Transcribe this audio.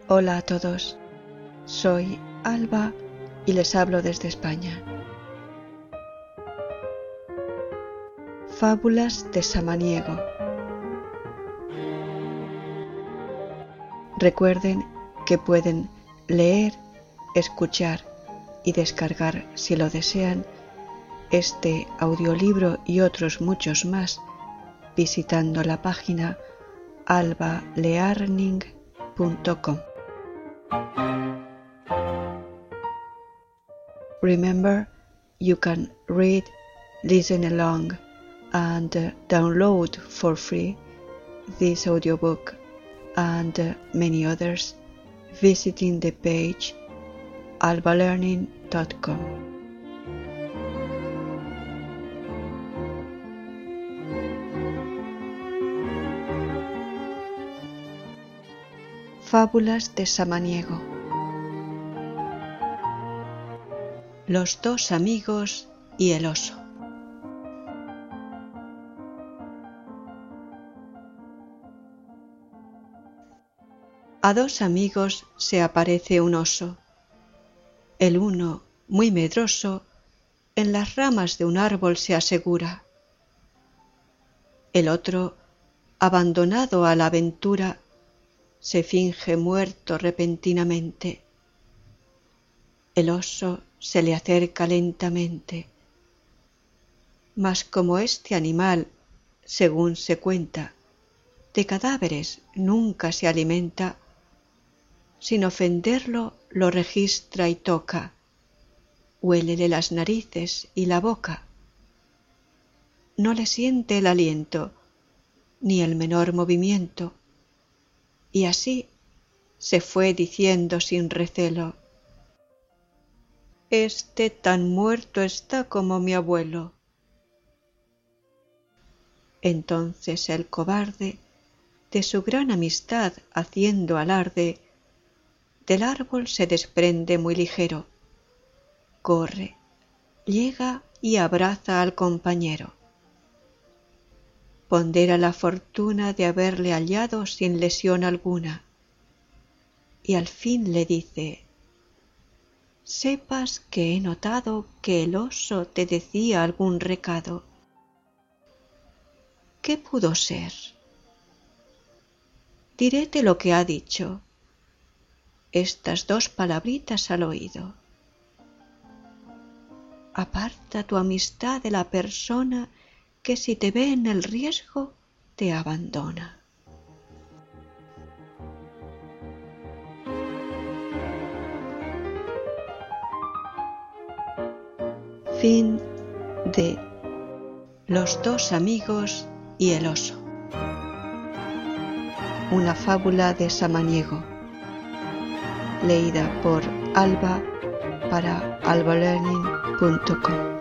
Hola a todos, soy Alba y les hablo desde España. Fábulas de Samaniego. Recuerden que pueden leer, escuchar y descargar, si lo desean, este audiolibro y otros muchos más visitando la página albalearning.com. Remember, you can read, listen along, and download for free this audiobook and many others visiting the page albalearning.com. Fábulas de Samaniego. Los dos amigos y el oso. A dos amigos se aparece un oso. El uno, muy medroso, en las ramas de un árbol se asegura. El otro, abandonado a la aventura, se finge muerto repentinamente. El oso se le acerca lentamente, mas como este animal, según se cuenta, de cadáveres nunca se alimenta, sin ofenderlo lo registra y toca, huélele las narices y la boca. No le siente el aliento, ni el menor movimiento, y así se fue diciendo sin recelo: «Este tan muerto está como mi abuelo». Entonces el cobarde, de su gran amistad haciendo alarde, del árbol se desprende muy ligero, corre, llega y abraza al compañero. Pondera la fortuna de haberle hallado sin lesión alguna, y al fin le dice: «Sepas que he notado que el oso te decía algún recado». «¿Qué pudo ser?» «Diréte lo que ha dicho, estas dos palabritas al oído: aparta tu amistad de la persona que, si te ve en el riesgo, te abandona». Fin de Los dos amigos y el oso. Una fábula de Samaniego, leída por Alba para albalearning.com.